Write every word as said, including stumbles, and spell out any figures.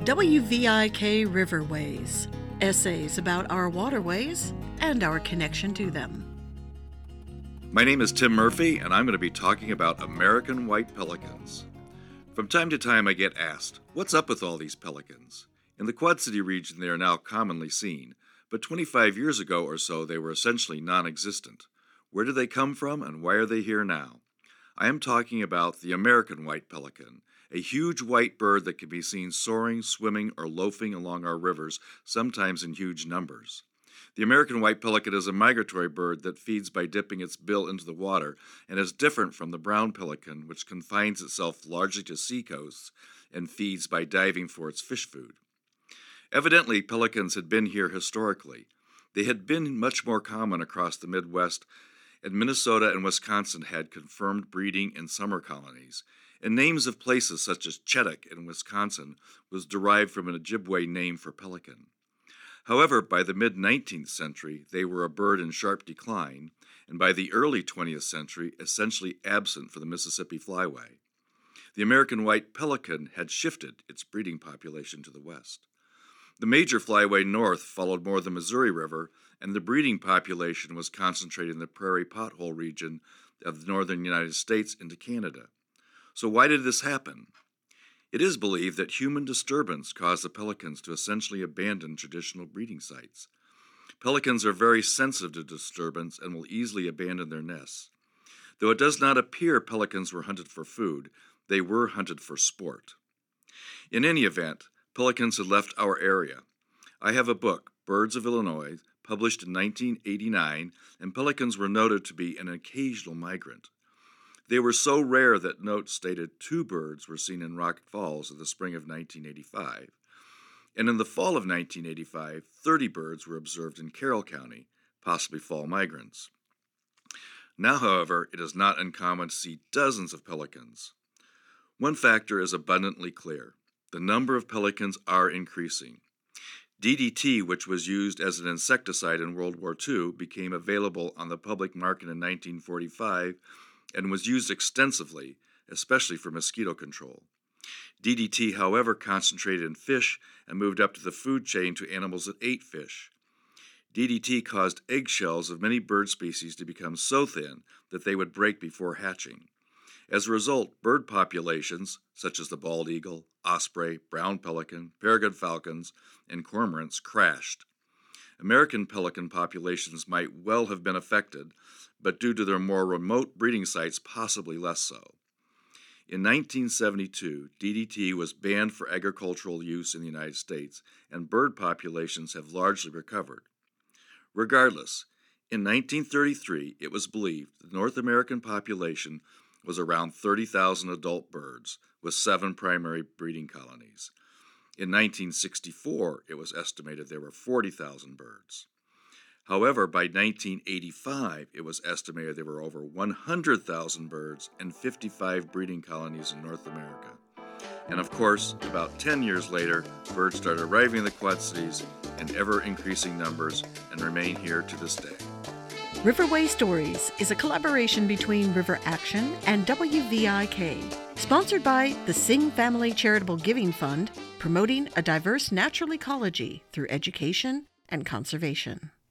W V I K Riverways, essays about our waterways and our connection to them. My name is Tim Murphy, and I'm going to be talking about American white pelicans. From time to time I get asked, what's up with all these pelicans? In the Quad City region they are now commonly seen, but twenty-five years ago or so they were essentially non-existent. Where did they come from and why are they here now? I am talking about the American white pelican, a huge white bird that can be seen soaring, swimming, or loafing along our rivers, sometimes in huge numbers. The American white pelican is a migratory bird that feeds by dipping its bill into the water and is different from the brown pelican, which confines itself largely to seacoasts and feeds by diving for its fish food. Evidently, pelicans had been here historically. They had been much more common across the Midwest, and Minnesota and Wisconsin had confirmed breeding in summer colonies, and names of places such as Chetek in Wisconsin was derived from an Ojibwe name for pelican. However, by the mid-nineteenth century, they were a bird in sharp decline, and by the early twentieth century, essentially absent for the Mississippi Flyway. The American white pelican had shifted its breeding population to the west. The major flyway north followed more the Missouri River, and the breeding population was concentrated in the prairie pothole region of the northern United States into Canada. So why did this happen? It is believed that human disturbance caused the pelicans to essentially abandon traditional breeding sites. Pelicans are very sensitive to disturbance and will easily abandon their nests. Though it does not appear pelicans were hunted for food, they were hunted for sport. In any event, pelicans had left our area. I have a book, Birds of Illinois, published in nineteen eighty-nine, and pelicans were noted to be an occasional migrant. They were so rare that notes stated two birds were seen in Rock Falls in the spring of nineteen eighty-five. And in the fall of nineteen eighty-five, thirty birds were observed in Carroll County, possibly fall migrants. Now, however, it is not uncommon to see dozens of pelicans. One factor is abundantly clear. The number of pelicans are increasing. D D T, which was used as an insecticide in World War Two, became available on the public market in nineteen forty-five and was used extensively, especially for mosquito control. D D T, however, concentrated in fish and moved up to the food chain to animals that ate fish. D D T caused eggshells of many bird species to become so thin that they would break before hatching. As a result, bird populations, such as the bald eagle, osprey, brown pelican, peregrine falcons, and cormorants, crashed. American pelican populations might well have been affected, but due to their more remote breeding sites, possibly less so. In nineteen seventy-two, D D T was banned for agricultural use in the United States, and bird populations have largely recovered. Regardless, in nineteen thirty-three, it was believed the North American population was around thirty thousand adult birds, with seven primary breeding colonies. In nineteen sixty-four, it was estimated there were forty thousand birds. However, by nineteen eighty-five, it was estimated there were over one hundred thousand birds and fifty-five breeding colonies in North America. And of course, about ten years later, birds started arriving in the Quad Cities in ever-increasing numbers and remain here to this day. Riverway Stories is a collaboration between River Action and W V I K, sponsored by the Singh Family Charitable Giving Fund, promoting a diverse natural ecology through education and conservation.